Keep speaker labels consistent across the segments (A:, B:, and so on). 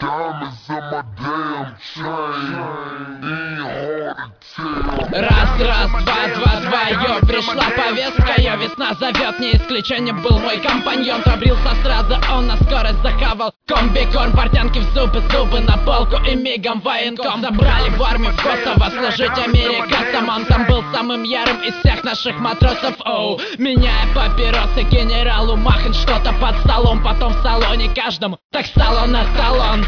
A: Diamonds in my damn chain. Ain't hard to tell.
B: Раз, раз, два, два, два, йо, пришла повестка, йо, весна зовет, не исключением был мой компаньон. Побрился сразу, он на скорость захавал комбикорм, портянки в зубы, зубы на полку и мигом военком. Забрали в армию в Косово служить американцам. Он там был самым ярым из всех наших матросов, оу. Меняя папиросы генералу Махен что-то под столом, потом в салоне каждому так стало на талон.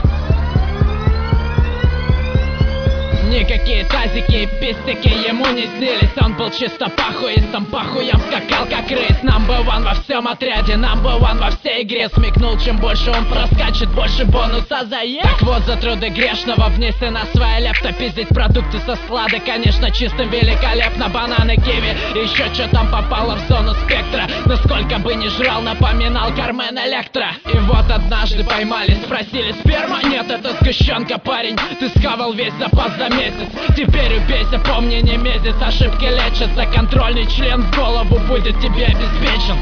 B: Никакие тазики и пистики ему не снились. Он был чисто похуистом, похуем скакал как рейс. Number one во всем отряде, number one во всей игре. Смекнул, чем больше он проскачет, больше бонуса заест. Так вот, за труды грешного внесена своя лепта. Пиздить продукты со склада, конечно, чистым великолепно. Бананы, киви, еще что там попало в зону спектра. Насколько бы ни жрал, напоминал Кармен Электро. И вот однажды поймали, спросили: сперма? Нет, это сгущенка, парень. Ты схавал весь запас за месяц. Теперь убейся, помни, не месяц. Ошибки лечатся, контрольный член в голову будет тебе обеспечен.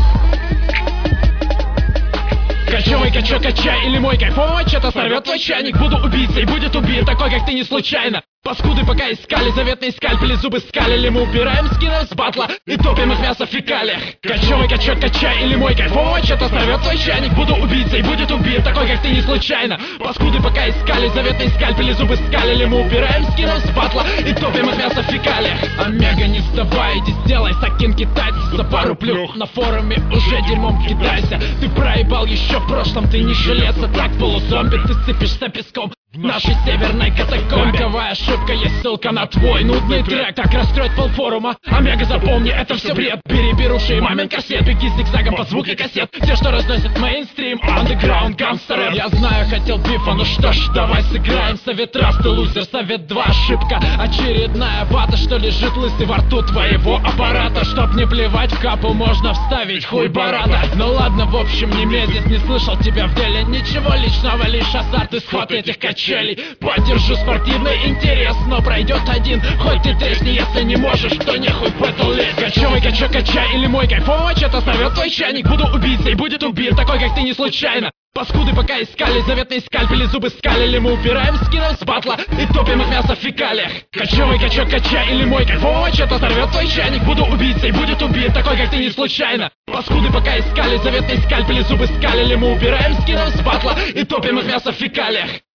B: Кочевый качок, качай, или мой кайфовый что-то сорвет твой чайник. Буду убийцей, будет убит, такой как ты не случайно. Паскуды пока искали, заветные скальпели, зубы скалили. Мы убираем скинов с батла и топим их мясо в фекалиях. Кочевый качок, качай, или мой кайфовый что-то сорвет твой чайник. Буду убийцей, будет убит, такой как ты не случайно. Паскуды пока искали, заветные скальпели, зубы скалили. Мы убираем скинов с батла и топим их мясо в фекалиях. Омега, не сдавай, иди сделай сакин китайцев за пару плюх. На форуме уже дерьмом кидайся. Ты проебал еще в прошлом, ты не жилец, а так полузомби. Ты сыпешься песком в нашей северной катакомбе. Роковая ошибка, есть ссылка на твой нудный трек. Так расстроить полфорума. Омега, запомни, это все бред. Бери беруши и мамин корсет, беги зигзагом по звуку кассет. Те, что разносят мейнстрим, андеграунд, гангстер рэп. Я знаю, хотел бифа, ну что ж, давай сыграем. Совет раз, ты лузер, совет два, ошибка. Очередная вата, что лежит лысый во рту твоего аппарата. Чтоб не плевать в капу, можно вставить хуй барата. Ну ладно, в общем, не месяц, не слышал тебя в деле. Ничего личного, лишь азарт и сход этих качелей. Поддержу спортивный интерес, но пройдет один. Хоть ты тресни, если не можешь, то нехуй в это лезть. Кочевый качок, качай, или мой кайфовый что-то сорвет твой чайник. Буду убийцей, будет убит, такой как ты не случайно. Паскуды пока искали, заветные скальпели, зубы скалили. Мы убираем скинов с батла и топим их мясо в фекалиях. Кочевый качок, качай, или мой кайфовый что-то сорвет твой чайник. Буду убийцей, будет убит, такой как ты не случайно. Паскуды пока искали, заветные скальпели, зубы скалили. Мы убираем скинов с батла и топим их мясо в фекалиях.